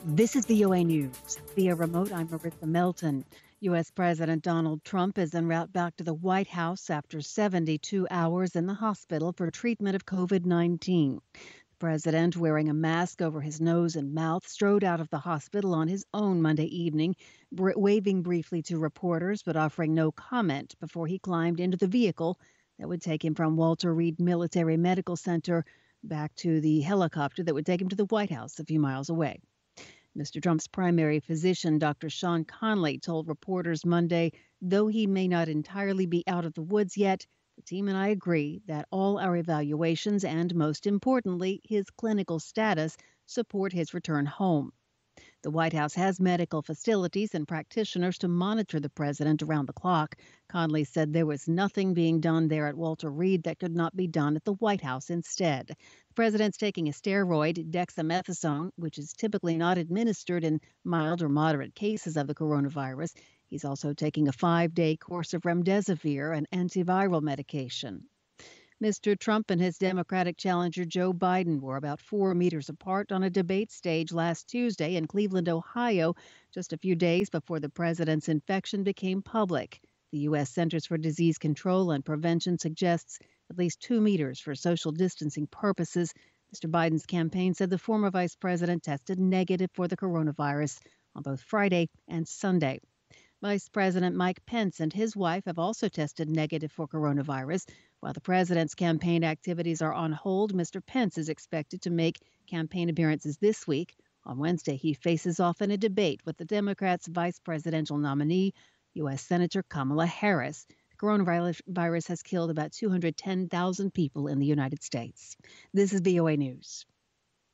This is VOA News. Via remote, I'm Maritza Melton. U.S. President Donald Trump is en route back to the White House after 72 hours in the hospital for treatment of COVID-19. The president, wearing a mask over his nose and mouth, strode out of the hospital on his own Monday evening, waving briefly to reporters but offering no comment before he climbed into the vehicle that would take him from Walter Reed Military Medical Center back to the helicopter that would take him to the White House a few miles away. Mr. Trump's primary physician, Dr. Sean Conley, told reporters Monday, though he may not entirely be out of the woods yet, the team and I agree that all our evaluations and, most importantly, his clinical status support his return home. The White House has medical facilities and practitioners to monitor the president around the clock. Conley said there was nothing being done there at Walter Reed that could not be done at the White House instead. The president's taking a steroid, dexamethasone, which is typically not administered in mild or moderate cases of the coronavirus. He's also taking a 5-day course of remdesivir, an antiviral medication. Mr. Trump and his Democratic challenger Joe Biden were about 4 meters apart on a debate stage last Tuesday in Cleveland, Ohio, just a few days before the president's infection became public. The U.S. Centers for Disease Control and Prevention suggests at least 2 meters for social distancing purposes. Mr. Biden's campaign said the former vice president tested negative for the coronavirus on both Friday and Sunday. Vice President Mike Pence and his wife have also tested negative for coronavirus. While the president's campaign activities are on hold, Mr. Pence is expected to make campaign appearances this week. On Wednesday, he faces off in a debate with the Democrats' vice presidential nominee, U.S. Senator Kamala Harris. The coronavirus has killed about 210,000 people in the United States. This is VOA News.